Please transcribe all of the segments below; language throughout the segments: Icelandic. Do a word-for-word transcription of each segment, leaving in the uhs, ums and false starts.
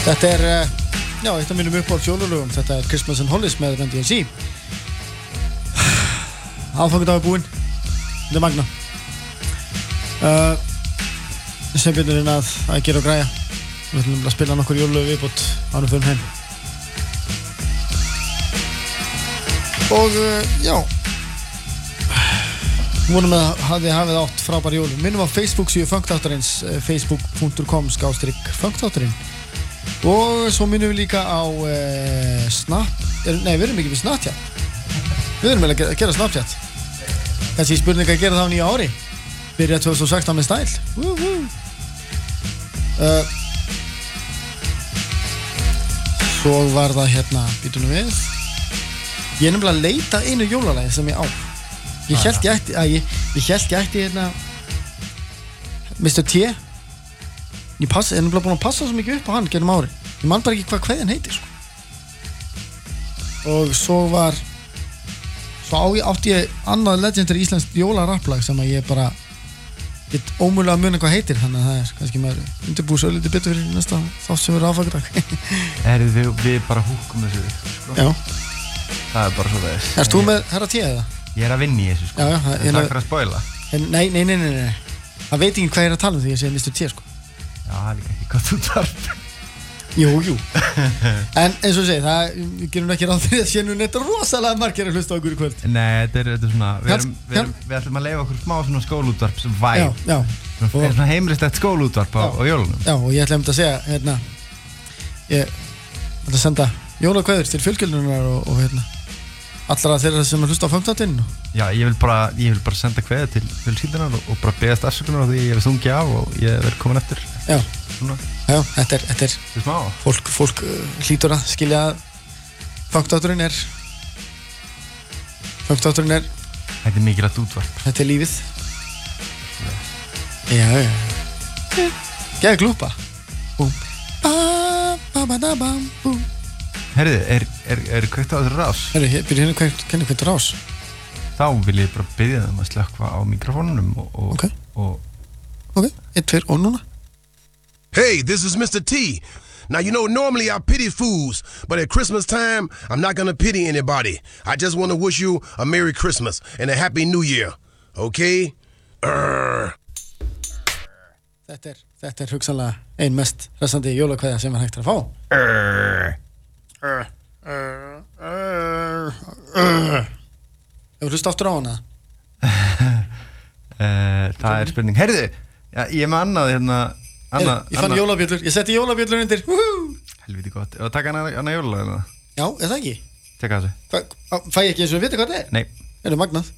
Þetta er, já, eitt af mínum uppáhalds jólalögum. Þetta er Christmas and Hollies með Run D M C. Aðfangadag er búinn. Þetta er magna. Uh, sem byrjurinn að, að gera og græja. Við ætlum að spila nokkur jólalög viðbót ánum fyrir heim. Og, uh, já. Vonum að þið hafið átt frábær jólum. Minnum á Facebook síðu Funkþáttarins, facebook punktur com slash funkþáttarinn. Og svo minnum við líka á uh, Snap, nei við erum ekki við Snapchat. Við erum að gera Snapchat. Þessi spurning að gera það á nýja ári. Byrja tvö þúsund og sextán með stæl. Uh, svo var það hérna, býtum við. Ég er nefnilega að leita einu jólalagi sem ég á. Ég held ég ætti, að ég, ég held ég ætti hérna mister T. Ég pass, er nefnilega búin að passa svo mikið upp á hann gennum ári. Ég man bara ekki hvað kveðjan heitir sko. Og svo var svo á ég, átti ég annað legendary íslenskt jólaraplag sem að ég bara get ómögulega að muna hvað heitir, þannig að það er kannski maður undirbúið svo lítið betur fyrir næsta þátt sem verður aðfangadag. Erðu við, við bara húkum þessu sko. Já. Það er bara svo þess. Erst þú með herra T eða? Ég er að vinna í þessu sko. Já, já. Það er takk fyrir að spoila. Nei, nei, nei, nei, nei. Það veit ekki hvað ég er að tala um því ég segi mister T sko. Já, það er líka ekki gott útvarp. Jú, jú. En eins og segi, það við gerum ekki ráð fyrir að sé nú neitt rosalega margir að hlusta á okkur í kvöld. Nei, þetta er, þetta er svona, við, erum, við, erum, við ætlum að leyfa okkur smá svona skólútvarp sem væg. Já, já. Svona, og, svona heimilistætt skólútvarp á, á jólunum. Já, og ég ætla um að segja, hérna, ég ætla að senda jólakveður til fjölskyldunar og, og hérna, allra þeirra sem er hlusta á Funkþáttinn. Já, ég vil bara, ég vil bara senda kveðið til fjölskyldunar og, og bara beðast afsökunar á því ég hef stungið af og ég verð komin eftir. Já. Svona. Já, þetta er, þetta er, smá. Fólk, fólk uh, hlýtur að skilja að Funkþátturinn er, Funkþátturinn er, þetta er mikilvægt útvarp. Þetta er lífið. Já, já. Gæði glúpa. Búm. Ba, ba, ba, da, bam, búm. Herðu, er, er, er kveikt á þessu rás? Herðu, byrju hérna kveikt, hvernig kveikt rás? Þá vil ég bara biðja þeim að slökkva á mikrofónunum og, og, okay. og... Ok, einn, tveir og núna. Hey, this is Mister T. Now, you know, normally I pity fools, but at Christmas time, I'm not gonna pity anybody. I just want to wish you a Merry Christmas and a Happy New Year, okay? Urgh. Þetta er, þetta er hugsanlega ein mest hressandi jólakveðja sem er hægt að fá. Urgh. Urgh. Urgh. Urgh. Urgh. Hefur hlusta aftur á hana? uh, það er spurning. Herðu, já, ég er með annað hérna... Anna, ég fann Anna. jólabjöllur, ég setti jólabjöllur undir. Helviti gott. Ef að taka hana, hana jólalag eða? Já, er það ekki? Tekka þessu. Fæ, fæ ég ekki eins og að vita hvað það er? Nei. Er það magnað?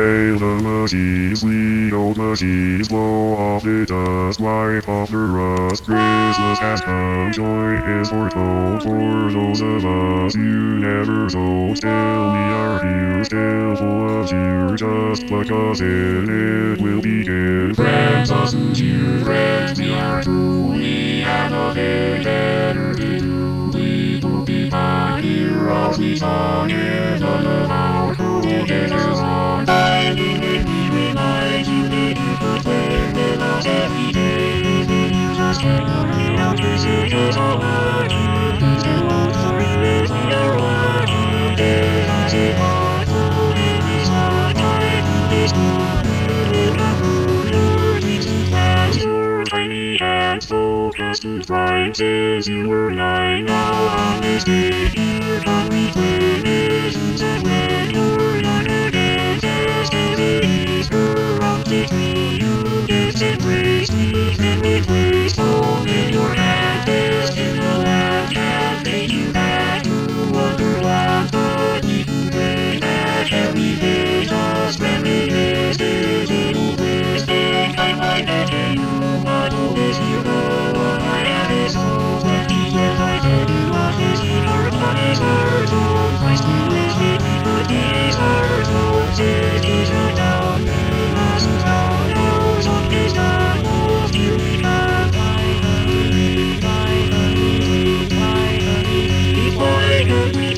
Hail the machines, we old machines, blow off the dust, wipe off the rust. Christmas has come, joy is foretold for those of us you never told. Still we are here, still full of cheer, just like us in it will begin. Friends, us who's here, friends, we are true, we have nothing better to do. We will be back here as we song in none of our cool days on. I believe we remind you that you could play with us every day. You just can't hurry out to see us all our you. Still all sorry if we are all you. There's a safe heart for every song. I think this good. Remember your decent plans, your tiny hands focused with rhymes as you were nine. Now on this day here come we play visions of when you're young again. Just as it is around the tree, you gifts and praise we can replace. Hold in your hand, best in the land, can't take you back to Wonderland. But we can play back every day, just reminisce this little bliss. Think I might get to you, but always you know what I am is all. But the years I said it was this year, but it's our own. Christ who is with me, but these are own. Cities are down, and us is down, yours on his down, wolves here we come. Why could we, why could we, why could we, why could we?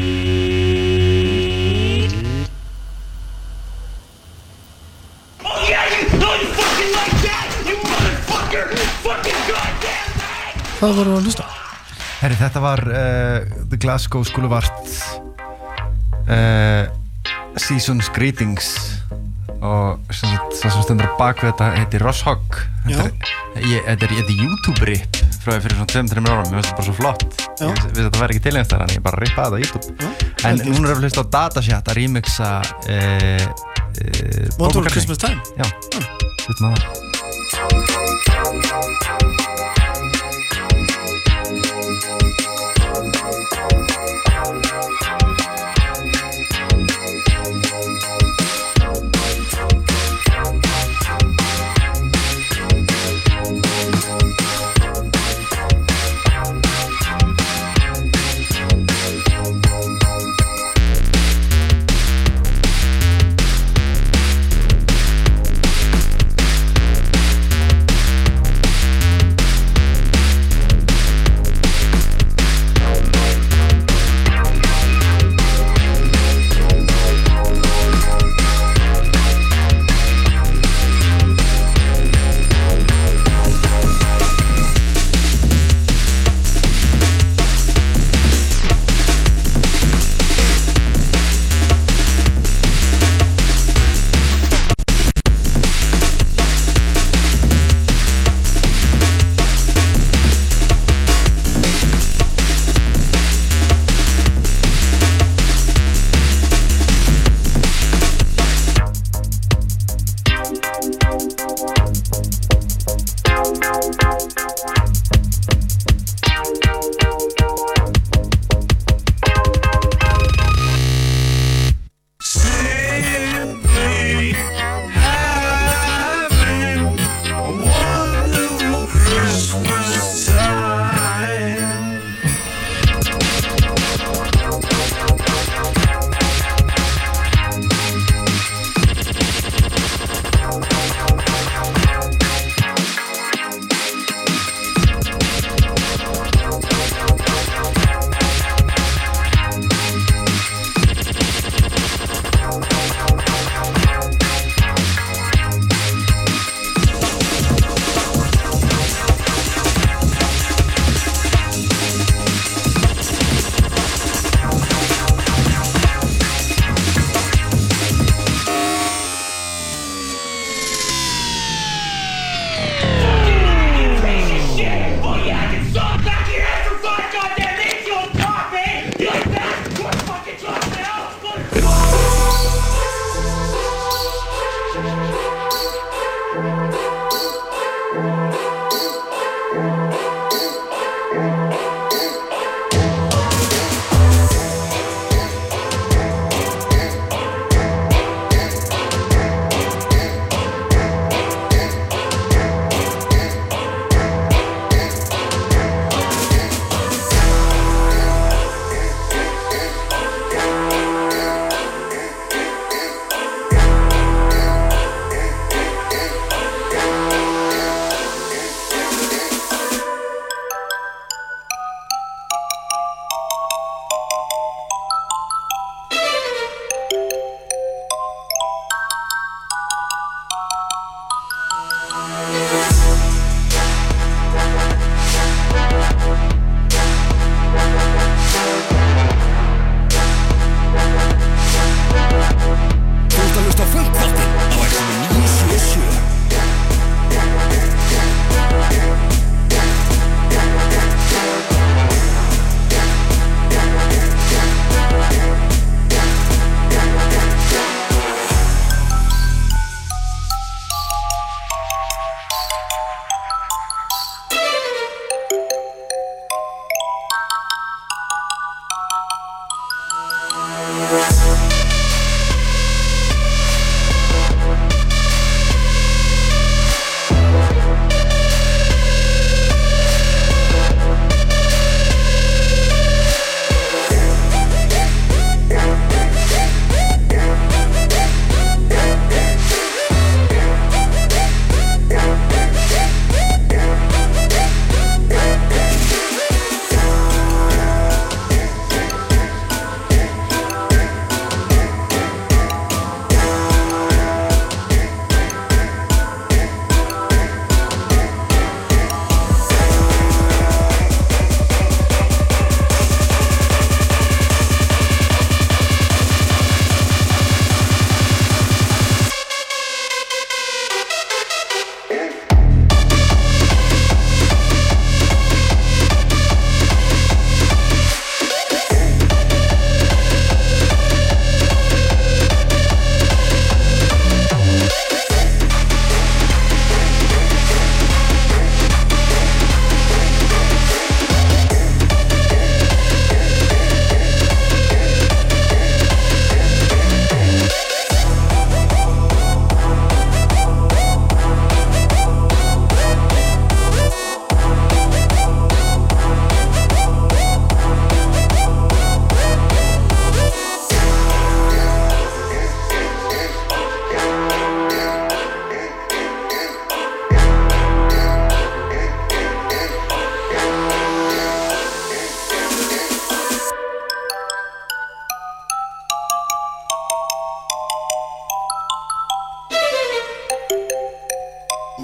Oh yeah, you, no, you fucking like that, you motherfucker, fucking goddamn thing! Hvað voru að hlusta? Herri, þetta var uh, The Glasgow School of Art uh, Season's Greetings og sem sagt, það sem stendur á bakvið þetta heitir Ross Hogg. Þetta er, ég, þetta er, þetta er YouTube-rip frá því fyrir svona tveim, þremur árum. Mér finnst þetta bara svo flott. Já. Ég vissi að þetta væri ekki til einhvers staðar, en ég bara rippaði þetta á YouTube. Já. En núna erum við hlust á Datashat að remixa uh, uh, Wonderful Christmas Time. Já, hlustum á það.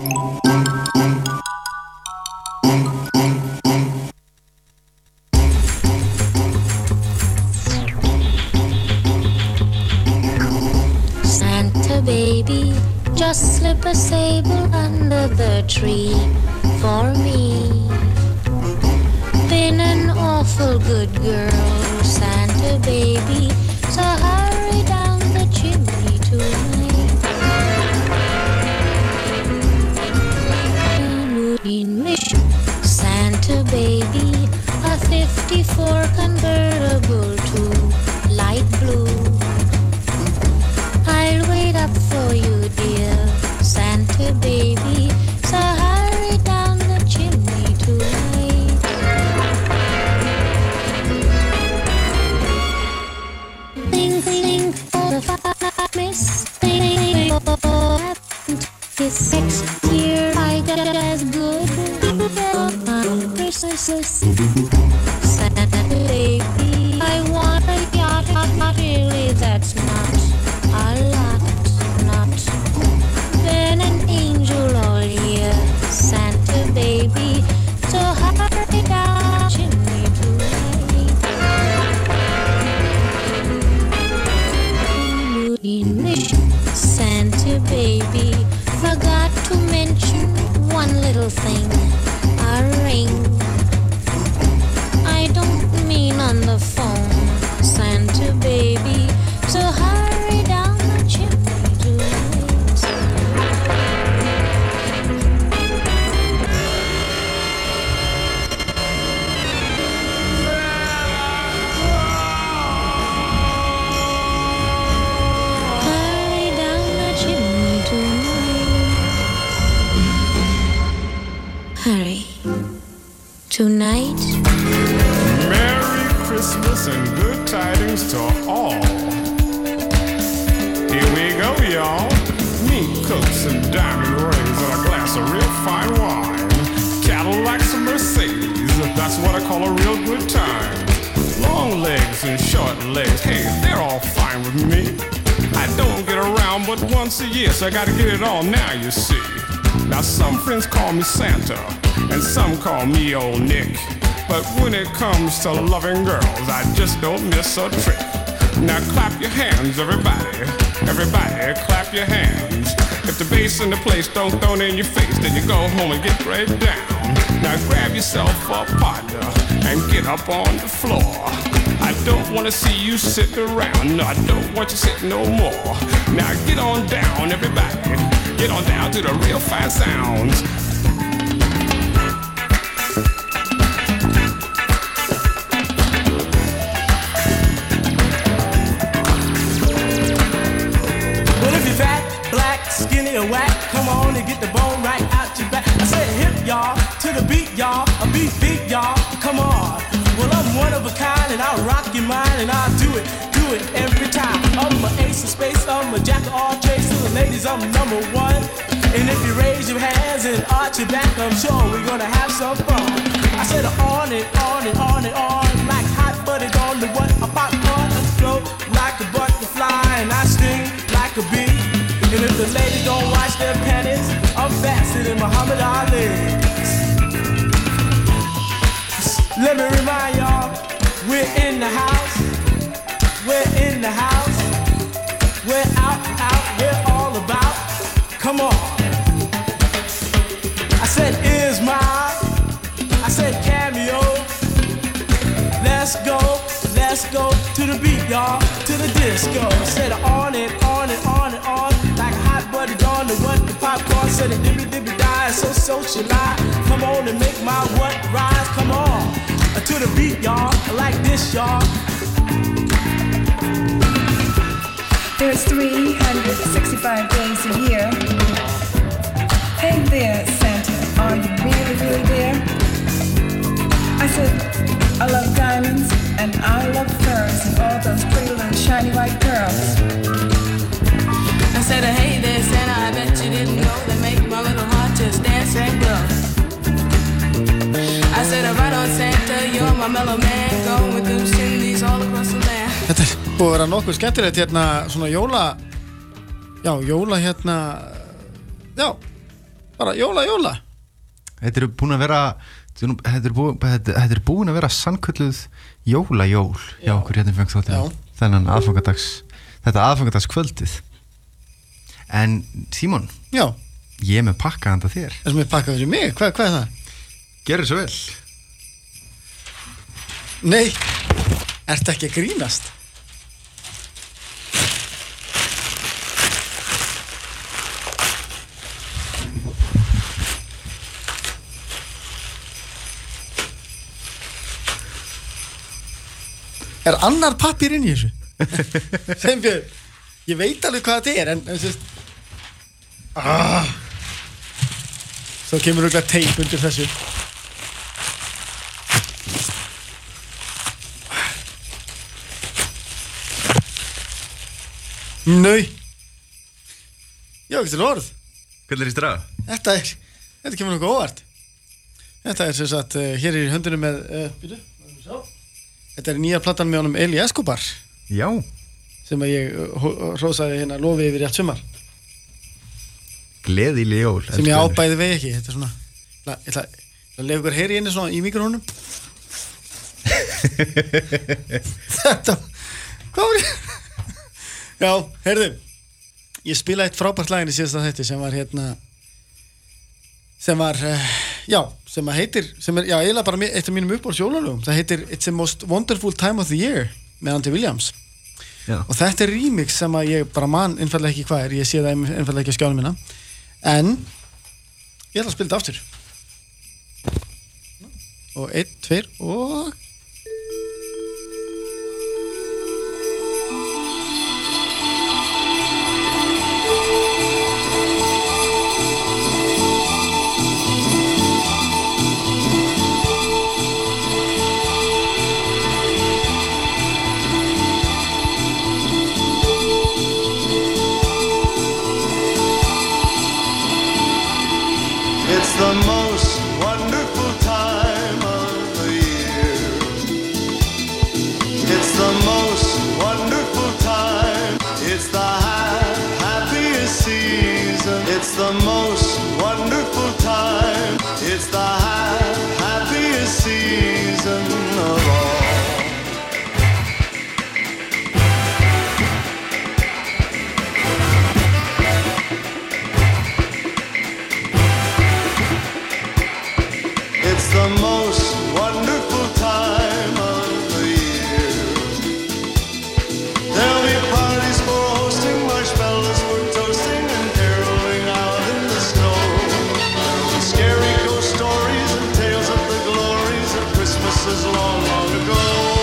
Santa baby, just slip a sable under the tree for me. Been an awful good girl, Santa baby, so hurry down the chimney tonight. Santa baby, a fifty-four convertible to light blue. I'll wait up for you, dear Santa baby, so hurry down the chimney tonight. Think, think for the five miss, think for this next year I get as good as Christmas. Santa baby, I want a yacht, not really, that's not a lot, not been an angel all year, Santa baby, so hurry down chimney tonight. Santa baby, forgot to mention one little thing, a ring. I don't mean on the phone, Santa baby, so hurry down the chimney tonight. Hurry down the chimney tonight. Hurry. Tonight. Merry Christmas and good tidings to all. Here we go, y'all. Meat cooks and diamond rings and a glass of real fine wine. Cadillacs and Mercedes, that's what I call a real good time. Long legs and short legs, hey, they're all fine with me. I don't get around but once a year, so I gotta get it all now, you see. Now some friends call me Santa, and some call me Old Nick. But when it comes to loving girls, I just don't miss a trick. Now clap your hands, everybody. Everybody, clap your hands. If the bass in the place don't throw it in your face, then you go home and get right down. Now grab yourself a partner and get up on the floor. I don't want to see you sitting around. No, I don't want you sitting no more. Now get on down, everybody. Get on down to the real fine sounds. Skinny or whack, come on and get the bone right out your back. I said hip y'all, to the beat y'all, a beat beat y'all, come on. Well I'm one of a kind and I'll rock your mind and I'll do it, do it every time. I'm an ace of space, I'm a jack of all trades, to the ladies I'm number one. And if you raise your hands and arch your back, I'm sure we're gonna have some fun. I said on and on and on and on, like hot buttered on the what, a popcorn, I float like a butterfly and I sting like a bee. And if the ladies don't wash their panties, I'm faster than Muhammad Ali. Let me remind y'all, we're in the house, we're in the house, we're out, out, we're all about, come on. I said, is my, I said, cameo, let's go, let's go to the beat, y'all, to the disco. I said, on and on and on and on. Like hot butter on the what the popcorn said it dibby dibby die so socialize. Come on and make my what rise. Come on uh, to the beat, y'all. Like this, y'all. There's three hundred sixty-five days a year. Hey there, Santa, are you really, really there? I said, I love diamonds and I love furs and all those pretty little shiny white girls. I said, hey there, Santa, I bet you didn't know that make my little heart just dance and glow. I said, right on Santa, you're my mellow man, going with them Cindy's all across the land. Þetta er búið að vera nokkuð skemmtilegt hérna, svona jóla, já, jóla hérna, já, bara jóla, jóla. Þetta eru búin að vera þetta eru búin, þetta, þetta eru búin að vera sannkölluð jólajól hjá okkur hérna í Fönxþáttunum þennan aðfangadags þetta aðfangadagskvöldið. En Símon, já, ég er með pakka handa þér. Það sem er pakkað fyrir mig, hvað, hvað er það? Gerðu svo vel. Nei, ertu ekki að grínast? Er annar pappír inn í þessu? Sveinbjörn, ég veit alveg hvað þetta er, en þú veist ah. Svo kemur auðvitað teip undir þessu. Nei. Já, ekki til orð. Hvernig er í strá? Þetta er, þetta kemur nokkuð óvart. Þetta er sem sagt, uh, hér í höndunum með, uh, býtu, sjá. Þetta er nýja platan með honum Eli Escobar. Já. Sem að ég uh, hrósaði hérna lofi yfir rétt sumar. Gleðileg jól. Sem ég ábæði vegi ekki, þetta er svona, ég ætla að lefa ykkur heyri inni svona í mikrónum. Þetta, hvað var ég? Já, heyrðu, ég spilaði eitt frábært lagin í síðasta þætti sem var hérna, sem var, uh, já, sem að heitir, sem er, já, eiginlega bara eitt af mínum uppáhalds jólalögum. Það heitir It's the Most Wonderful Time of the Year með Andy Williams. Já. Og þetta er remix sem að ég bara man einfallega ekki hvað er, ég sé það einfallega ekki á skjánum minna. En ég ætla að spila þetta aftur. Og einn, tveir og... It's the most wonderful time of the year. It's the most wonderful time. It's the ha- happiest season. It's the most wonderful time. It's the ha- happiest season of all. It's the most wonderful time of the year. There'll be parties for hosting, marshmallows for toasting, and caroling out in the snow. Scary ghost stories and tales of the glories of Christmases long, long ago.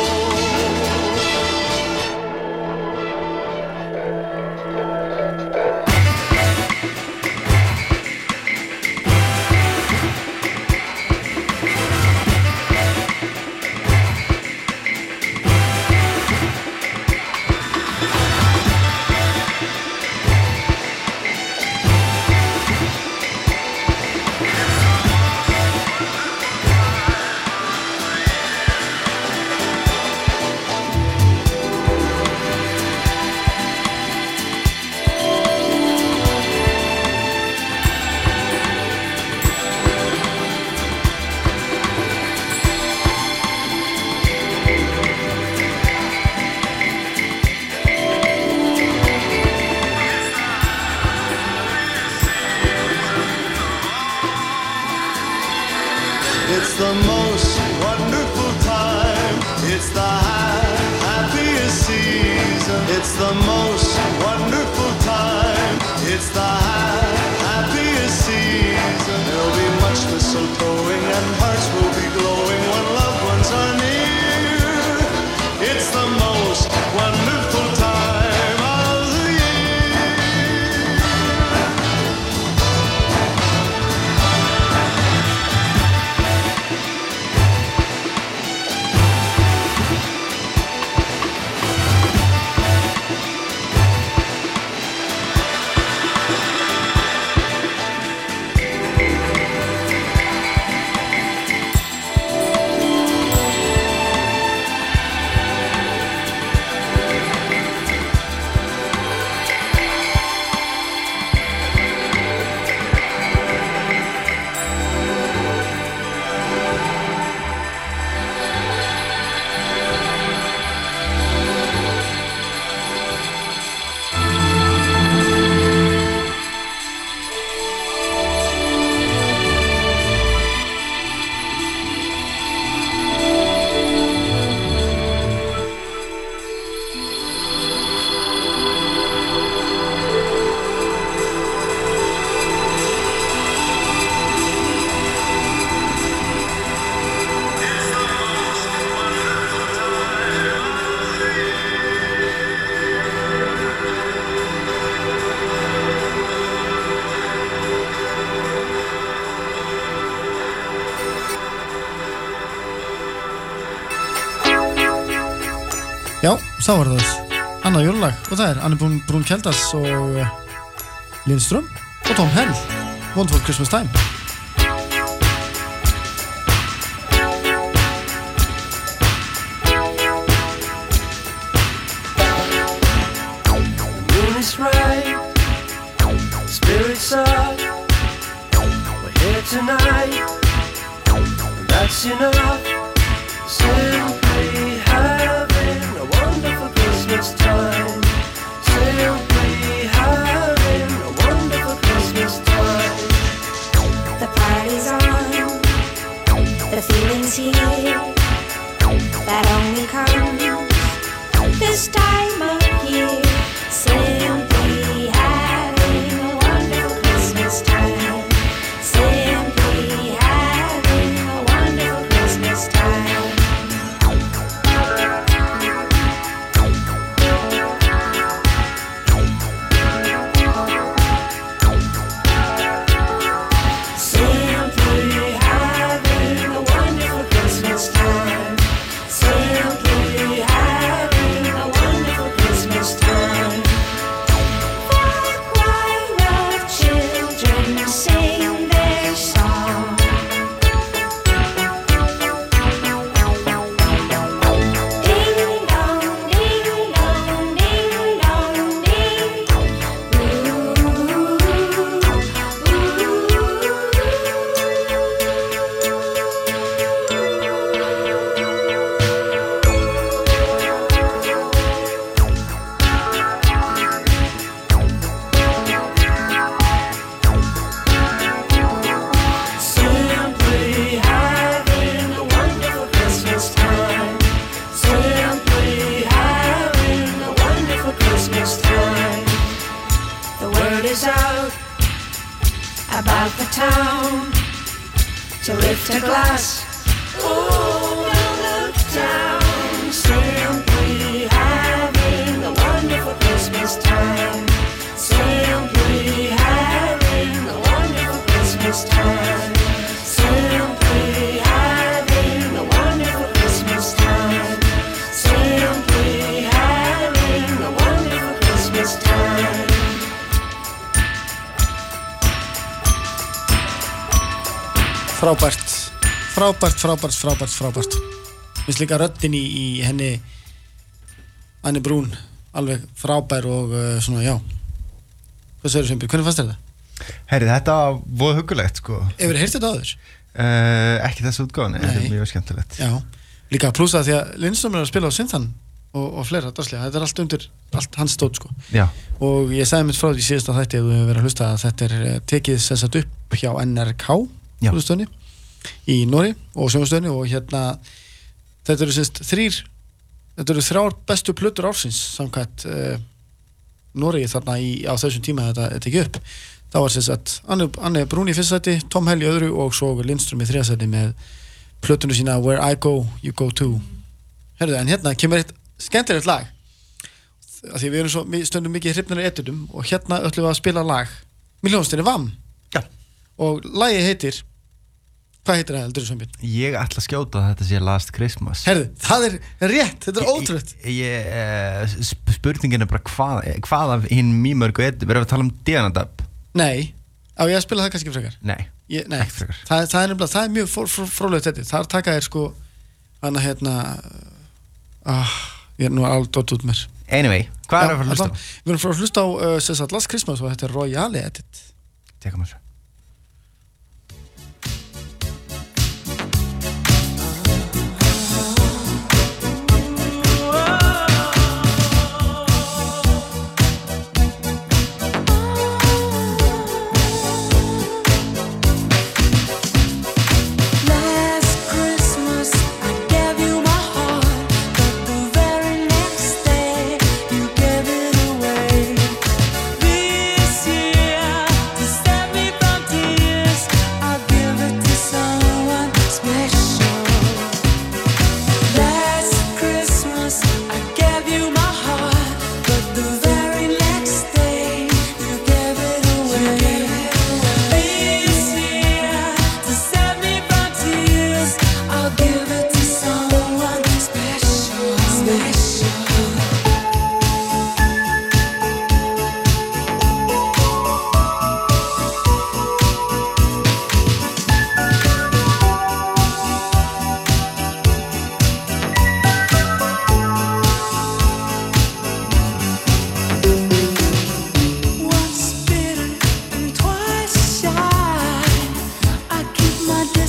It's the most wonderful time. It's the ha- happiest season. It's the most wonderful time. It's the ha- happiest season. There'll be much mistletoeing and hearts will be glowing when loved ones are near. It's the most wonderful time of the year. Já, þá var það annað jólalag og það er Anne Brún, Brún Kjeldars og uh, Lindström og Tom Hell, Wonderful Christmas Time. Moon is right, spirits up, we're here tonight, and that's enough. Simply having a wonderful Christmas time. Simply having a wonderful Christmas time. The party's on, the feeling's here, that only comes this time of year. Simply having a wonderful Christmas time. Simply having a wonderful Christmas time. Frábært, frábært, frábært, frábært, frábært. Mér finnst líka röddin í, í henni Anne Brún alveg frábær og uh, svona, já. Hvað segirðu Sveinbjörn, hvernig fannst þér þetta? Herri, þetta var voða huggulegt, sko. Hefur þið heyrt þetta áður? Uh, ekki þessu útgáðan, en þetta er mjög skemmtilegt. Já, líka plussa því að Lindström er að spila á synthan og, og fleira dagslega. Þetta er allt undir, allt hans stótt, sko. Já. Og ég sagði mitt frá því síðasta þætti að þú hefur verið að hlusta að þetta er tekið sem sagt upp hjá N R K sjónvarpsstöðinni í Noregi og sjónvarpsstöðinni og hérna þetta eru sérst þrýr þetta eru þrjár bestu plötur ársins samkvæmt uh, Noregi þarna í, á þessum tíma þetta er tekið upp. Það var sérst að Anne, Anne Brún í fyrsta sæti, Tom Hell í öðru og svo Lindström í þriðja sæti með plötunum sína Where I Go, You Go Too. Herðu, en hérna kemur eitt skemmtilegt lag af því við erum svo, við stöndum mikið hrifnir af etudum og hérna ætlum við að spila lag með hljómsveitinni V A M. Já. Og lagið heitir hvað heitir það, heldur þú Sveinbjörn? Ég ætla að skjóta að þetta sé Last Christmas. Herðu, það er rétt, þetta er ótrúlegt. Ég, uh, spurningin er bara hvað, hvað af hinn mýmörgu etum, verðum við að tala um D N A dub? Nei, á ég að spila það kannski frekar? Nei, ég, nei. ekki frekar. Það, það er nefnilega, það er mjög fr, fr, fróðlegt þetta. Það er taka þér sko, hana hérna, ah, ég er nú alveg dótt út mér. Anyway, hvað er það að fara að hlusta á? Við erum að fara að hlusta á uh, sem sagt Last Christmas og þetta er Royale edit. Tekum þessu. This year, to set me back.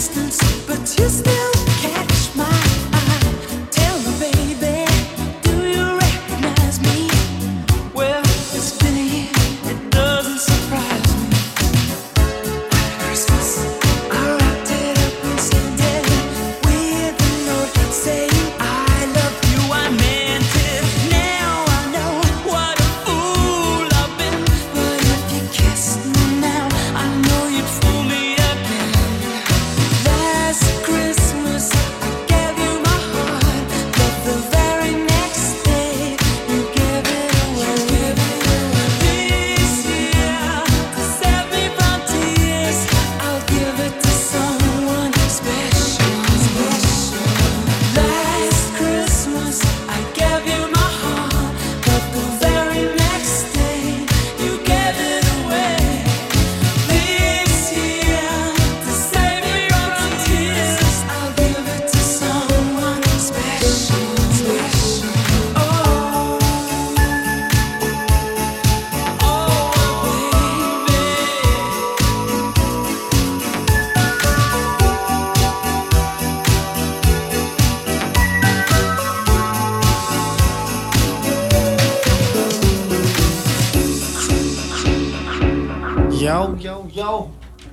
distance, but you still catch my eye. Tell me, baby, do you recognize me? Well, it's been a year, it doesn't surprise me. Christmas, I wrapped it up and sent it with a note saying I love you, I meant it. Now I know what a fool I've been, but if you kissed me now, I know you'd fool me again. Last Christmas I gave you my heart, but the very next day you gave it away. This year, to save me from tears, I'll give it to someone special. Last Christmas I gave you my heart, but the very next day you gave it away. This year, to save me from tears, I'll give it to someone special. Oh, oh, baby. Já, já, já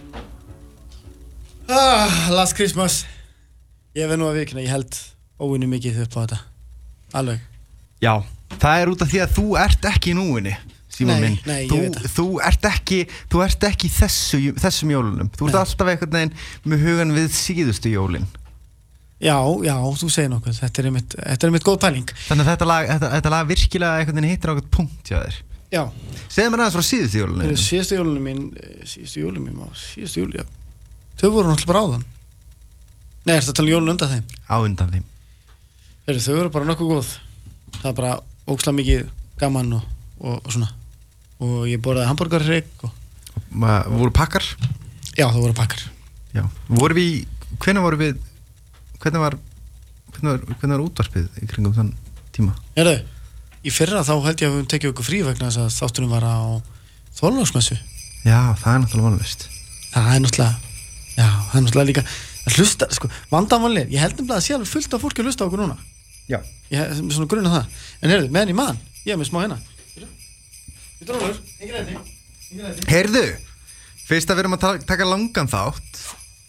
ah, Last Christmas. Ég verð nú að vikna, ég held óvinni mikið upp á þetta. Alveg. Já, það er út af því að þú ert ekki í núinu, Símon Nei, minn. nei, ég þú, veit það. þú ert ekki, þú ert ekki í þessu, þessum jólunum. Þú ert alltaf einhvern veginn með hugan við síðustu jólin. Já, já, þú segir nokkuð. Þetta er einmitt, þetta er einmitt góð pæling. Þannig að þetta lag, þetta, þetta lag virkilega einhvern veginn hittir á einhvern punkt hjá þér. Já. Segðu mér aðeins frá síðustu jólunum. Heyrðu, Síðustu jólunum mín, eh, síðustu jólunum mín, á, síðustu jól, já. Þau voru náttúrulega bara áðan. Nei, ertu að tala um jólun undan þeim? Á undan þeim. Heyrðu, þau voru bara nokkuð góð. Það er bara ógeðslega mikið gaman og, og, og svona. Og ég borðaði hamborgarhrygg og... Ma, voru pakkar? Já, það voru pakkar. Já. Voru við, hvenær voru við, hvernig var, hvernig var, hvernig var útvarpið í kringum þann tíma? Heyrðu, í fyrra þá held ég að við höfum tekið okkur frí vegna þess að þátturinn var á Þorláksmessu. Já, það er náttúrulega vonlust. Það er náttúrulega, já, það er náttúrulega líka að hlusta, sko, vandamanlega, ég held nefnilega að sé alveg fullt af fólki að hlusta á okkur núna. Já. Ég hef svona grunn á það. En heyrðu, meðan ég man, ég hef með smá hérna. Við dróður, engin reyndi, engin reyndi. Heyrðu, fyrst að við erum að ta- taka langan þátt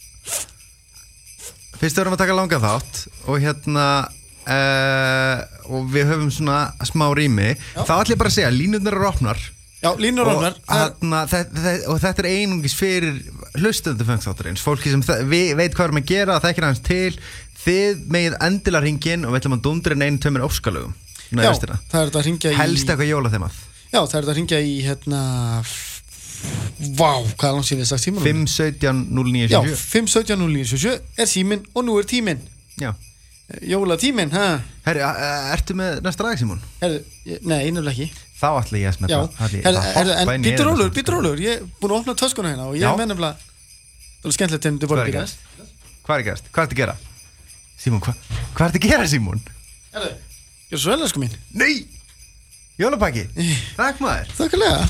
Fyrst að við erum að taka langan þátt og hérna uh, og við höfum svona smá rými, þá ætlum ég bara að segja línurnar eru opnar. Já, línur og, opnar. hérna, þetta, þetta, og þetta er einungis fyrir hlustendur Funkþáttarins, fólki sem þe- vi, veit hvað við erum að gera, þekkir aðeins til. Þið megið endilega hringin og við ætlum að dundra inn einu tveimur óskalögum. Já, það er þetta að hringja í... Helst eitthvað jólaþemað. Já, það er þetta að hringja í hérna... Vá, hvað er langt síðan við sagt símanum? fimm sautján núll níu Já, sjö sjö. fimm sautján núll níu sjö sjö er síminn og nú er tíminn. Já. Jólatíminn, hæ? Herri, ertu með næsta lag, Símon? Herri, nei, nefnilega ekki. Þá ætla ég að smetta. Já, herri, herri, en býtur rólur, býtur rólur. Ég er búin að opna töskuna hérna og ég Já. er með nefnilega... Það er skemmtilegt þegar þú Hvað voru er að gerast? Hvað er gerast? Hvað ertu að gera? Símon, hva, hvað ertu að gera, Símon? Herri, ég er svo vel, sko mín. Nei! Jólapakki? Takk maður. Þakkarlega.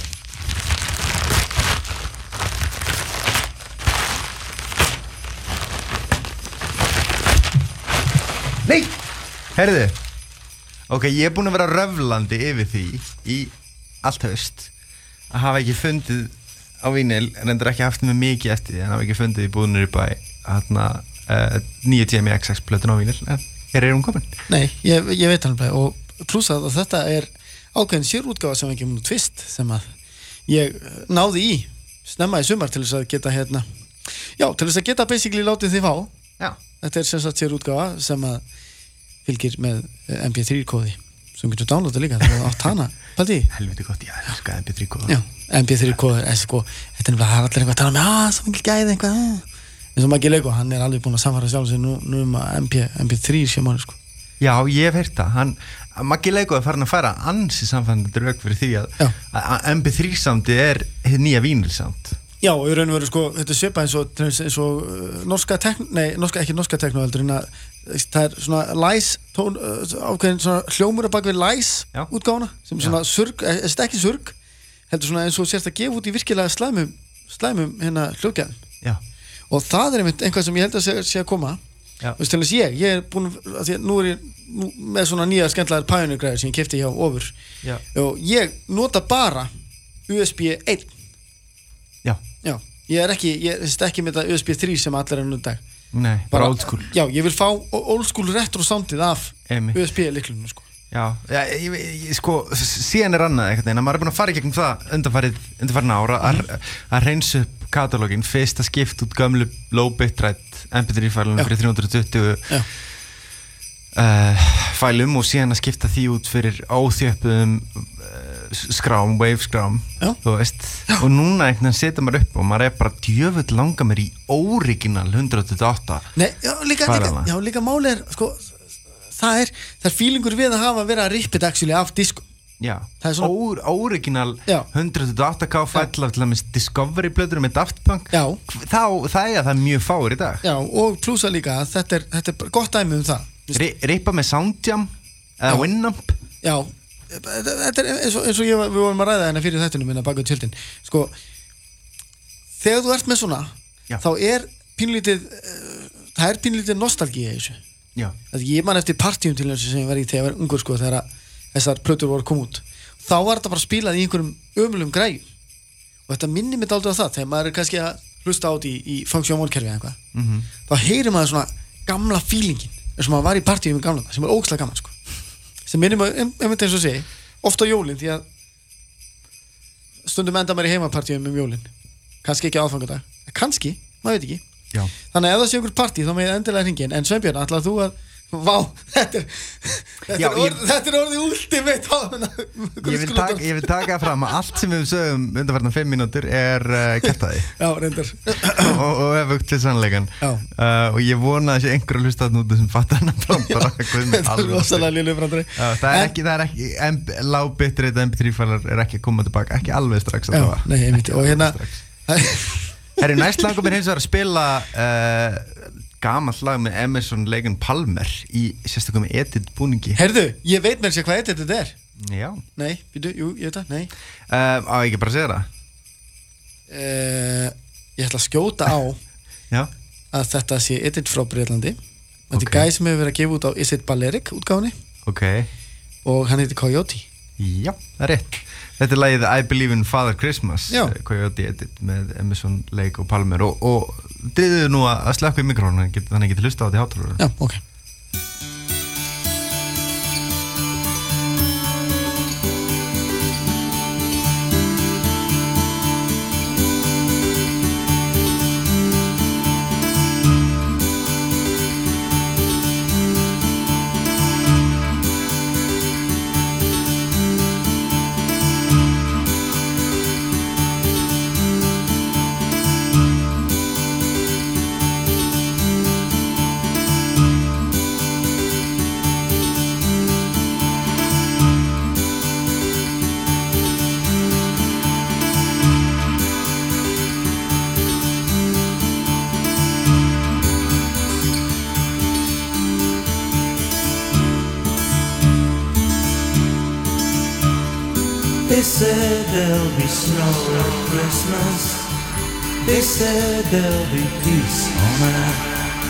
Nei! Herðu. Ok, ég er búinn að vera röflandi yfir því í allt haust að hafa ekki fundið á vínil, reyndar ekki haft með mikið eftir því, en hafa ekki fundið í búðunir í bæ hérna uh, níu T M X X plötun á vínil, en hér er hún komin. Nei, ég, ég veit alveg og pluss að þetta er ákveðin sérútgáfa sem ekki um nú tvist sem að ég náði í snemma í sumar til þess að geta hérna já, til þess að geta basically látið þið fá. Já. Þetta er sem sagt sérútgáfa sem að fylgir með M P þrjú kóði sem getur downloada líka þegar þú átt hana paldi. Helviti gott, ég elska M P þrjú kóða. Já, M P þrjú kóði er sko, þetta er nefnilega allir eitthvað að tala með að svo mikil gæði eitthvað eins og Maggi Lego, hann er alveg búinn að samfara sjálf sig nú, nú um að M P, M P þrjú sé máli sko. Já, ég hef heyrt það. Hann, Maggi Lego er farin að færa ansi samfærandi rauk fyrir því að, að M P þrjú samtið er hið nýja vínilsamt. Já, og í raun og veru sko, þetta er svipað eins og, eins og uh, norska tekno, nei, norska, ekki norska tekno heldur, en að það er svona læs, tón, uh, ákveðin svona hljómur að bak við læs útgáfuna, sem svona surg, eða ekki surg, heldur svona eins og sérst að gefa út í virkilega slæmum, slæmum hérna hljóðgæðum. Já. og það er einmitt einhvað sem ég held að sé, sé að koma. Já. Þú veist, til þess ég, ég er búin að því að nú er ég nú, með svona nýja skemmtlegar Pioneer-græður sem ég keypti hjá Ofur. Já. Og ég nota bara U S B one. Já. Já, ég er ekki, ég er ekki með þetta U S B three sem allir er nú dag. Nei, bara old school. Já, ég vil fá old school retro soundið af Einmitt. U S B-lyklunum, sko. Já, já ég, ég, sko, síðan er annað einhvern veginn að maður er búin að fara í gegnum það undanfarið, undanfarið ára að, að reynsa upp katalógin, fyrst að skipta út gömlu low bitrate M P three fælunum fyrir þrjú hundruð tuttugu uh, fælum og síðan að skipta því út fyrir óþjöppuðum uh, skrám, wave skrám, já. Þú veist, já. Og núna einhvern veginn setja maður upp og maður er bara djöfull langar mér í original hundrað tuttugu og átta. Nei, já, líka, líka, já, líka máli er, sko, það er, það er feelingur við að hafa verið að rip it actually af disco. Já, það er svona Ó, original já. hundrað tuttugu og átta K fæll af til dæmis Discovery blöður með Daft Punk. Já. Þá, það er að það er mjög fáir í dag. Já, og plussa líka að þetta er, þetta er bara gott dæmi um það. Ri, Ripa með Soundjam eða Winamp. Já, þetta er eins og, eins og ég, við vorum að ræða hérna fyrir þettunum minna baka tjöldin. Sko, þegar þú ert með svona, já. Þá er pínlítið, uh, það er pínlítið nostalgía í þessu. Já. Það ég man eftir partíum til þessu sem ég var í þegar ég var ungur, sko, þegar þessar plötur voru að koma út. Þá var þetta bara spilað í einhverjum ömulum græjum. Og þetta minnir mig dálítið á það, þegar maður er kannski að hlusta át í, í function one kerfi eða eitthvað. Mm-hmm. Þá heyrir maður svona gamla feelingin, eins og maður var í partíum í gamla, sem er ógeðslega gaman, sko. Sem minnir maður, einmitt eins og segi, ofta á jólin, því að stundum enda maður í heimapartíum um jólin. Kannski ekki aðfangadag, kannski, maður veit ekki. Já. Þannig að ef það sé einhver partí þá með ég endilega hringin. En Sveinbjörn, ætlar þú að vá, þetta er þetta, Já, er, ég, orð, þetta er orðið ultimate ég, vil taka, ég vil taka fram að allt sem við sögum undanfarnar fimm mínútur er uh, kjartaði. Já, reyndar. og, og öfugt til sannleikan. uh, og ég vona að sé einhver að hlusta þarna úti sem fattar hann að brandara. Þetta er rosalega lélug brandari. Það er ekki, það er ekki lág bitrate M P three fælar er ekki að koma tilbaka, ekki alveg strax Já, nei, ég myndi, og hérna Herri, næst langar mér hins vegar að spila uh, gamalt lag með Emerson, Lake and Palmer í sérstökum edit búningi. Herðu, ég veit mér sér hvað edit þetta er. Já. Nei, býtu, jú, ég veit það, nei. Uh, á ekki bara að segja það? Uh, ég ætla að skjóta á Já. Að þetta sé edit frá Breitlandi. Þetta Okay. er gæi sem hefur verið að gefa út á Is It Balearic útgáfunni. Ok. Og hann heitir Coyote. Já, það er rétt. Þetta er lagið I Believe in Father Christmas, Já. Coyote edit með Emerson, Lake og Palmer og, og driðuðu nú að slökka í mikrofónu þannig að geta hlusta á þetta í hátalvöru. Já, ok. They said there'll be snow at Christmas. They said there'll be peace on earth.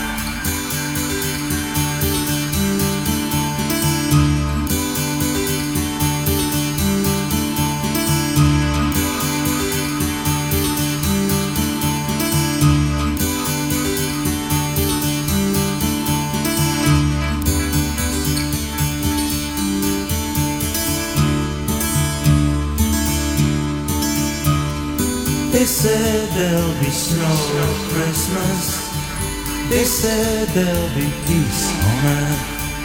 They said there'll be snow at Christmas. They said there'll be peace on earth.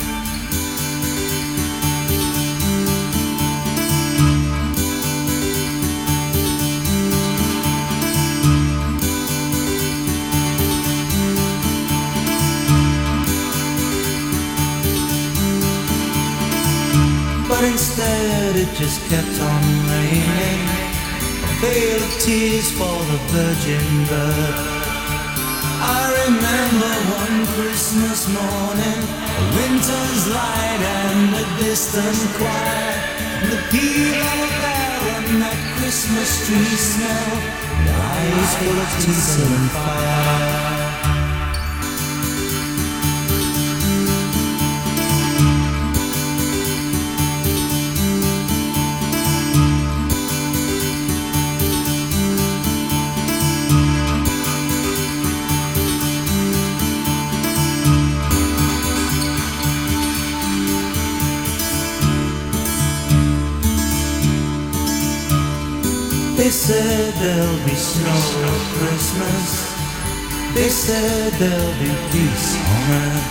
But instead it just kept on raining. Veil of tears for the virgin birth. I remember one Christmas morning, a winter's light and a distant choir, the peal of a bell and that Christmas tree smell, and eyes full of tinsel and fire. They said there'll be snow at Christmas. They said there'll be peace on earth.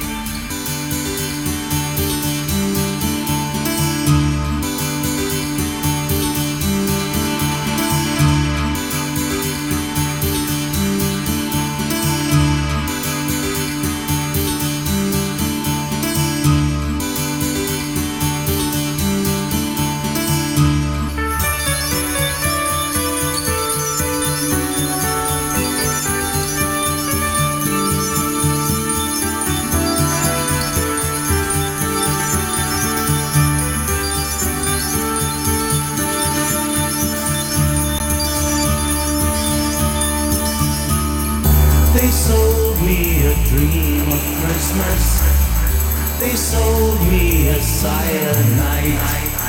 They sold me a dream of Christmas. They sold me a silent night.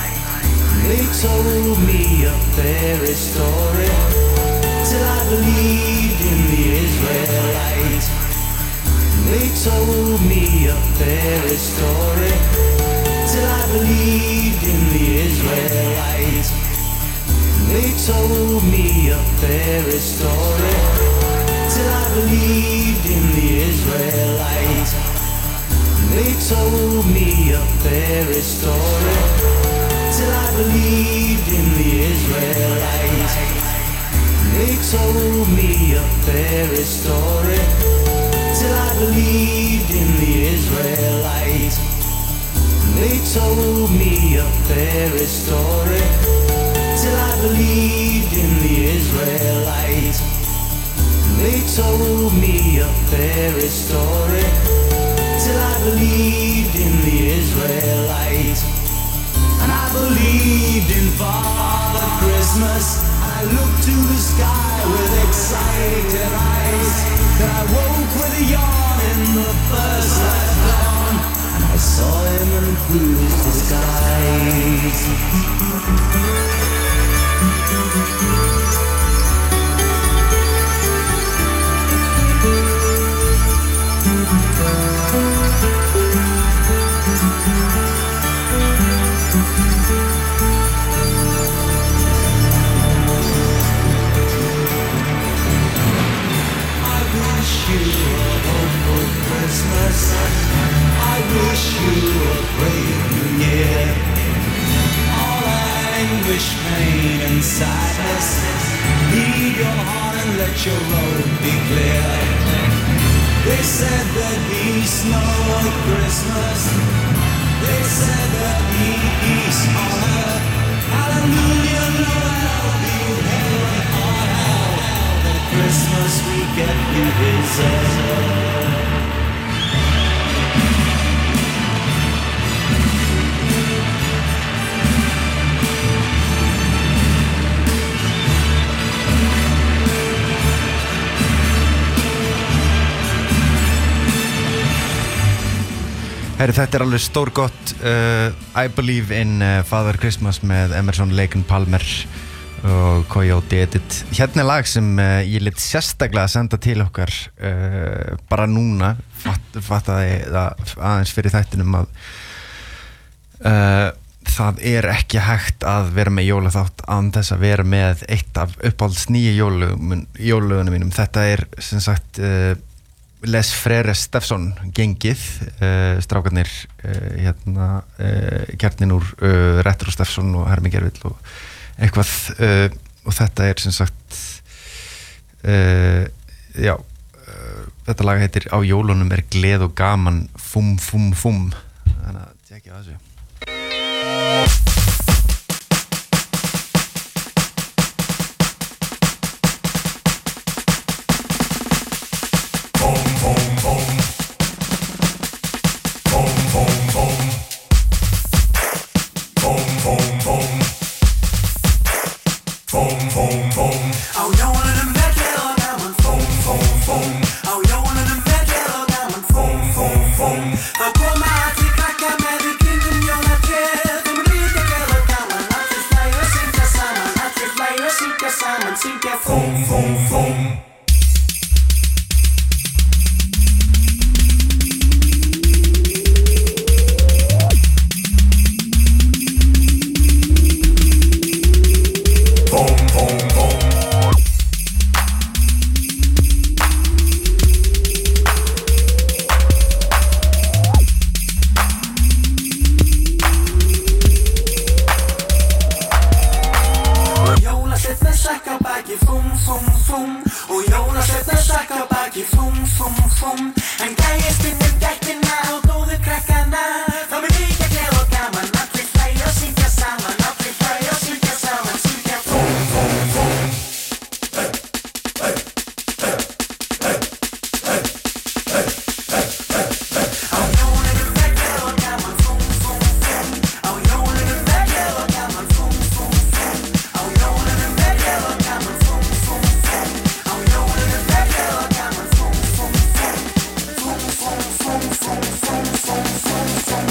They told me a fairy story till I believed in the Israelite. They told me a fairy story till I believed in the Israelite. They told me a fairy story till I believed in the Israelite. They told me a fairy story till I believed in the Israelite. They told me a fairy story till I believed in the Israelite. They told me a fairy story till I believed in the Israelite. They told me a fairy story till I believed in the Israelite. And I believed in Father Christmas. I looked to the sky with excited eyes. Then I woke with a yawn in the first light dawn, and I saw him in blue skies. I wish you a great new year. All anguish, pain and sadness, leave your heart and let your road be clear. They said there'd be snow at Christmas. They said there'd be peace on earth. Hallelujah, Noel, be heaven on hell. The Christmas we get we deserve. Herri, þetta er alveg stórgott. uh, I Believe in uh, Father Christmas með Emerson, Lake and Palmer og Coyote Edit. Hérna er lag sem uh, ég lit sérstaklega að senda til okkar uh, bara núna. Fatt, fattaði það aðeins fyrir þættinum að uh, það er ekki hægt að vera með jólaþátt án þess að vera með eitt af uppáhalds nýju jólulögunum mínum. Þetta er sem sagt uh, Les Frères Steffson gengið, uh, strákarnir uh, hérna uh, kjarnin úr uh, Retro Steffson og Hermi Gervill og eitthvað uh, og þetta er sem sagt uh, já uh, þetta lag heitir Á jólunum er gleð og gaman fum fum fum, þannig að tjekkja þessu. Það koma allir krakkar með í kringum jólatréð. Þeim ríkir fúm, fúm En gæjast inn um gættina og góðu krakkana Það mun líka gleð og gaman Allir hlæja og syngja saman Allir hlæja og syngja saman Syngja fúm, fúm, fúm Á jólunum er gleð og gaman Fúm, fúm, fúm Á jólunum er gleð og gaman Fúm, fúm, fúm Á jólunum er gleð og gaman Fúm, fúm, fúm Á jólunum er gleð og gaman Fúm, fúm, fúm Fúm, fúm, fúm, fúm, fúm, fúm, fúm,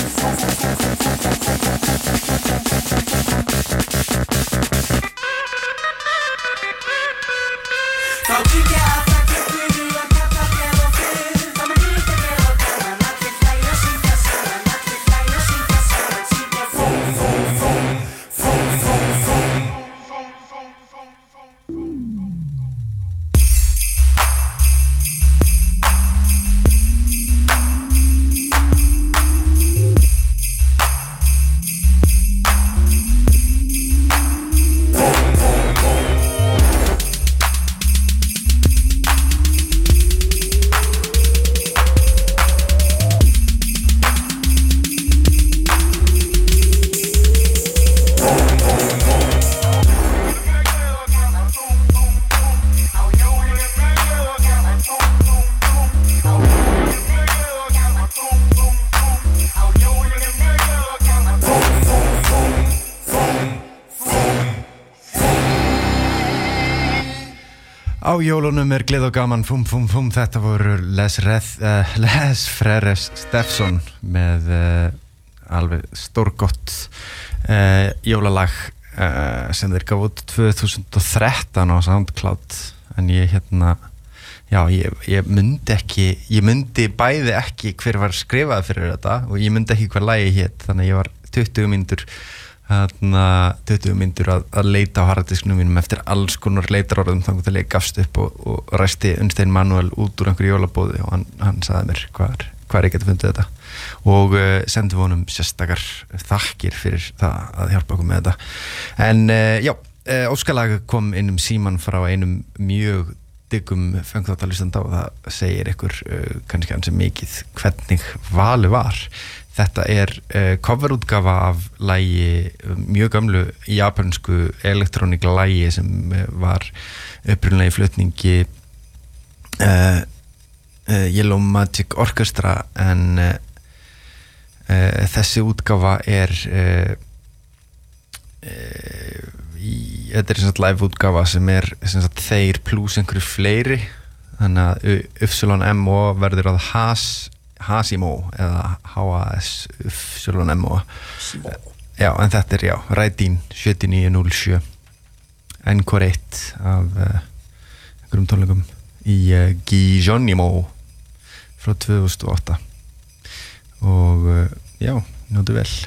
Þá kíkja að þakka fyrir að kalla gleð og frið Það mun líka gleð og gaman Allir hlæja og syngja saman Allir hlæja og syngja saman Syngja fúm, fúm, fúm Fúm, fúm, fúm Á jólunum er gleð og gaman, fum fum fum, þetta voru Les, Reth, uh, Les Freres Steffson með uh, alveg stórgott uh, jólalag uh, sem þeir gaf út tvö þúsund og þrettán á SoundCloud en ég hérna, já ég, ég myndi ekki, ég myndi bæði ekki hver var skrifað fyrir þetta og ég myndi ekki hver lagi hét, þannig að ég var tuttugu mínútur Þarna tuttugu mínútur að, að leita á harðdisknum mínum eftir alls konar leitarorðum þannig til ég gafst upp og, og ræsti Unnstein Manuel út úr einhverju jólabóði og hann, hann sagði mér hvar, hvar ég geti fundið þetta og uh, sendi honum sérstakar þakkir fyrir það að hjálpa okkur með þetta en uh, já, uh, óskalag kom inn um síman frá einum mjög diggum fönguþáttalistanda og það segir ykkur uh, kannski ansi mikið hvernig valið var Þetta er uh, coverútgáfa af lagi, mjög gamlu japansku elektrónik lagi sem uh, var upprunalega í flutningi uh, uh, Yellow Magic Orchestra en uh, uh, þessi útgáfa er uh, uh, í, þetta er sem sagt live útgáfa sem er sem sagt þeir pluss einhverju fleiri þannig að Upsilon M O verður að Has Hasimo eða H A S Upsilon M O Já, en þetta er, já, Rædín sjö níu núll sjö Encore eitt af uh, einhverjum tónleikum í uh, Gijonimo frá tvö þúsund og átta og uh, já, njótu vel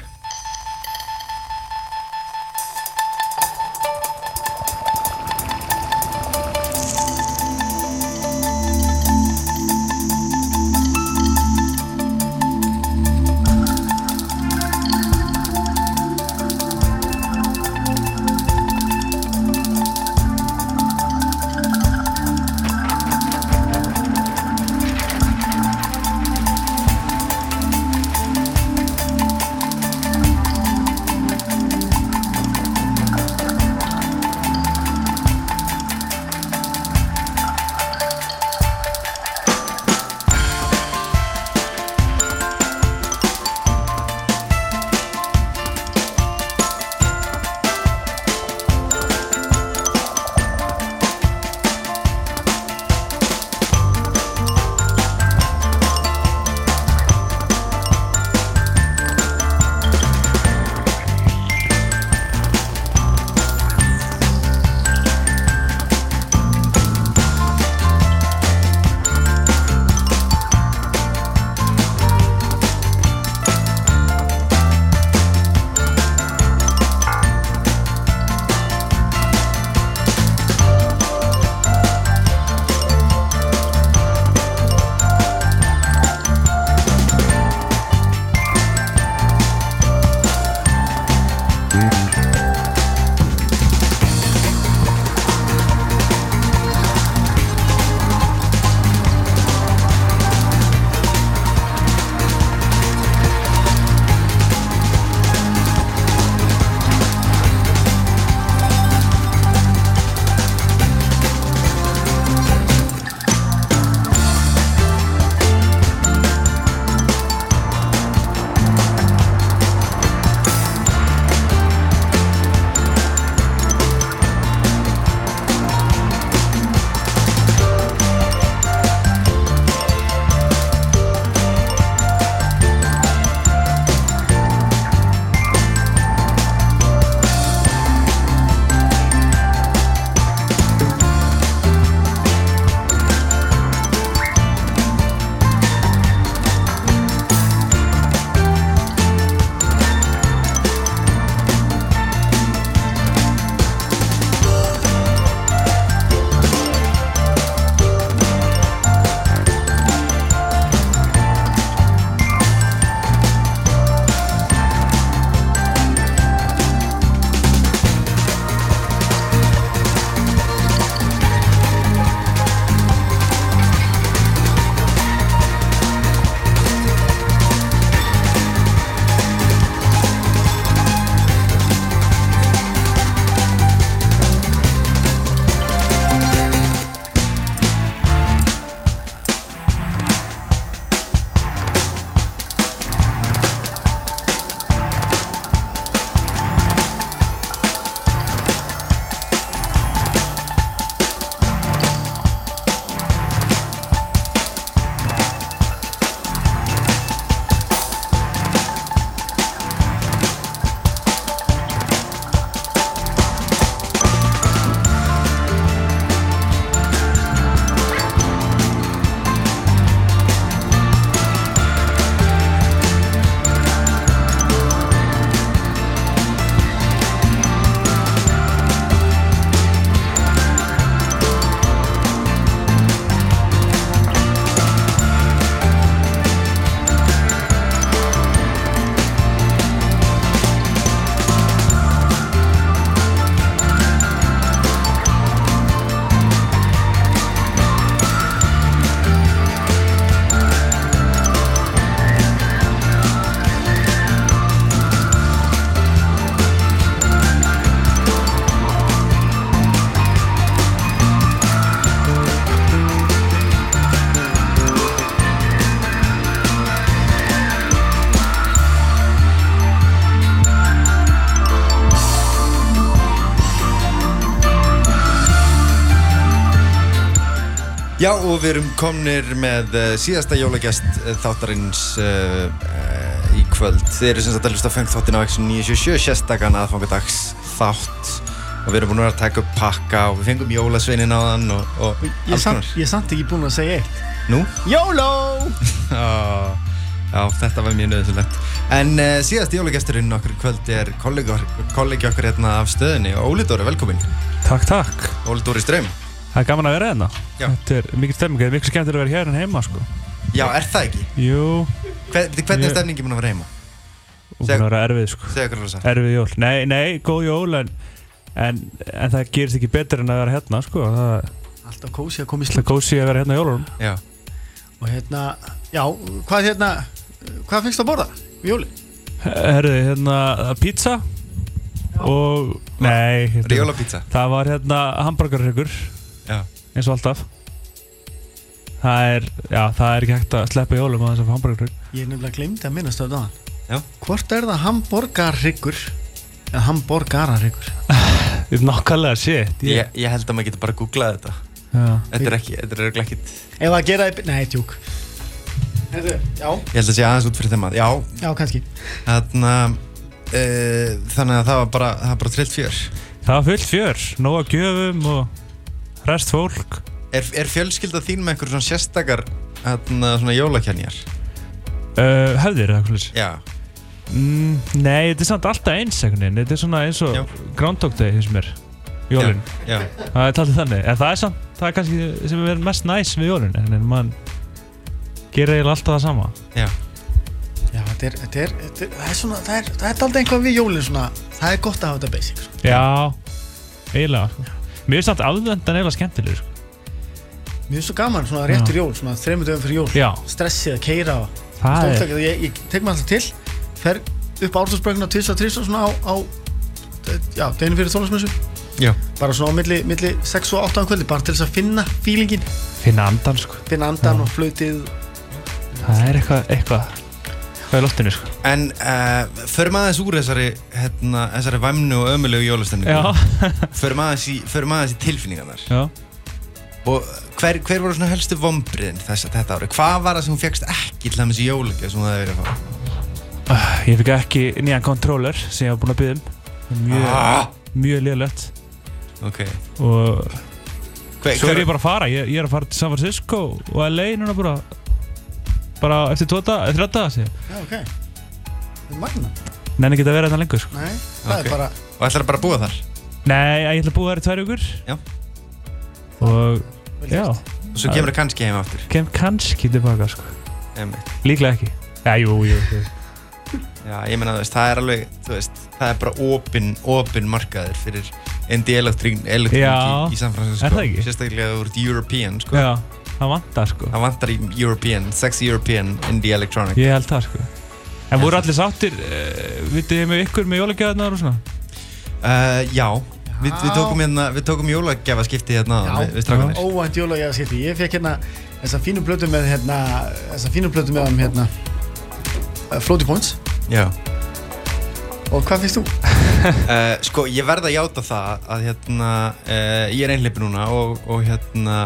Já, og við erum komnir með uh, síðasta jólagest uh, þáttarins uh, uh, í kvöld. Þið eru sem sagt að hlusta á Funk-þáttinn á Exxon níu sjö sjö, sérstakan aðfangadags þátt. Og við erum búin að vera að taka upp pakka og við fengum jólasveinin á þann og, og Ég er samt, ég er samt ekki búin að segja eitt. Nú? YOLO! Já, já, þetta var mjög nöðsynlegt. En uh, síðasti jólagesturinn okkur í kvöld er kollegi, kollegi okkar hérna af stöðinni og Óli Dóri, velkomin. Takk, takk. Óli Dóri Ströym. Það er gaman að vera hérna. Já. Þetta er mikið stemning, það er mikið skemmtilega að vera hér en heima, sko. Já, er það ekki? Jú. Hver, hvernig er stemningi búin að vera heima? Og búin að vera erfið, sko. Segðu okkur alveg satt. Erfið jól. Nei, nei, góð jól, en, en, en það gerist ekki betur en að vera hérna, sko. Það, Alltaf kósi að koma í slútt. Alltaf kósi að vera hérna í jólunum. Já. Og hérna, já, hvað hérna, hvað fengst að borða við jólin? Herðu, hérna, pizza og, nei, hérna, Jólapizza. Það var hérna hamburgerhryggur. Já. Eins og alltaf. Það er, já, það er ekki hægt að sleppa jólum á þess að hamburgerhrygg. Ég er nefnilega gleymd að minnast á það. Já. Hvort er það hamburgerhryggur eða hamburgararhryggur? Þetta er nokkalega shit. Ég, ég held að maður getur bara að googla þetta. Já. Þetta er ekki, þetta er örugglega ekkit. Ef að gera það, nei, tjúk. Þetta, já. Ég held að sé aðeins út fyrir þeim að, já. Já, kannski. Þarna, uh, þannig að það var bara, það var bara trillt fjör. Það var fullt fjör, nóg að gjöfum og rest fólk. Er, er fjölskylda þín með einhverjum svona sérstakar, þarna, svona jólakennjar? Uh, hefðir það hvernig? Já. Mm, nei, þetta er samt alltaf eins einhvern veginn. Þetta er svona eins og Já. Groundhog Day finnst mér. Jólin. Já, já. Það er talið þannig. En það er samt, það er kannski sem er mest næs við jólin. En mann gerir eiginlega alltaf það sama. Já. Já, þetta er, þetta er, þetta er, það er svona, það er, það er alltaf einhvað við jólin svona, það er gott að hafa þetta basic, sko. Já, eiginlega, sko. Mér finnst samt aðvendan eiginlega skemmtilegur, sko. Mér finnst svo gaman, svona réttur jól, svona þremur dögum fyrir jól. Já. Stressið að keyra og Það er- stóltækið. Ég, ég tek maður alltaf til, fer upp ártúrsbrögguna tvisvar, þrisvar svona á, á, já, deginu fyrir tónlismessu. Já. Bara svona á milli, milli sex og átta á kvöldi, bara til þess að finna feelingin, Finna andan, sko. finna andan og flautið. Það er eitthvað, eitthvað, eitthvað í loftinu, sko. En uh, förum aðeins úr þessari, hérna, þessari væmnu og ömulegu jólastemningu. Já. förum aðeins í, förum aðeins í tilfinningarnar. Já. Og hver, hver voru svona helstu vonbriðin þess að þetta ári? Hvað var það sem hún fékkst ekki til þess í jólagjöf sem hún hefði verið að fá? Uh, Ég fikk ekki nýjan controller sem ég var búinn að biðja um. Mjög, Ah. mjög lélegt. Ok. Og Hver, svo er ég bara að fara. Ég, ég er að fara til San Francisco og L A núna bara, bara eftir tvo daga, þrjá daga, sé ég. Já, ok. Þetta er magna. Nenni geta verið þetta lengur, sko. Nei, það Ok. er bara, Og ætlar bara að búa þar? Nei, ég ætla að búa þær í tvær vikur. Já. Og, já. Og svo kemur það kannski heim aftur? Kem kannski tilbaka, sko. Einmitt. Líklega ekki. Já, jú, jú, jú. Já, ég meina þú veist, það er alveg, þú veist, það er bara opin, opin markaður fyrir indie elektrík Já. í, í San Francisco. Er það ekki? Sérstaklega þú ert European, sko. Já, það vantar, sko. Það vantar í European, sexy European indie electronic. Ég held það, sko. En voru allir sáttir, uh, vitið þið með ykkur með jólagjafarnar og svona? Uh, já, við, við tókum hérna, við tókum jólagjafaskipti hérna já, við, við strákanir. óvænt jólagjafaskipti. Ég fekk hérna þessa fínu plötu með hérna, þessa fínu plötu með um hérna, uh, Floaty Points. Já. Og hvað finnst þú? uh, sko, ég verð að játa það að hérna, uh, ég er einhleypur núna og, og hérna,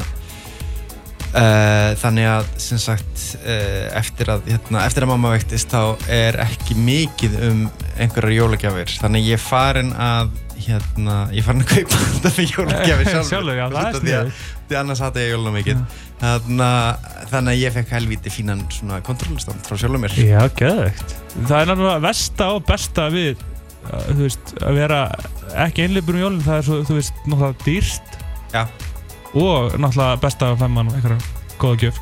uh, þannig að, sem sagt, uh, eftir að, hérna, eftir að mamma veiktist þá er ekki mikið um einhverjar jólagjafir. Þannig ég er farin að, hérna, ég er farin að kaupa þetta með jólagjafir sjálfur. Sjálfur, já, það er Því að- sniðugt. Því annars hata ég jóluna mikið. Þarna, þannig að ég fekk helvíti fínan svona kontrollstand frá sjálfur mér. Já, geðveikt. Það er náttúrulega versta og besta við, uh, þú veist, að vera ekki einleipur um jólinn. Það er svo, þú veist, náttúrulega dýrt. Já. Og náttúrulega besta að fæ mann einhverja góða gjöf.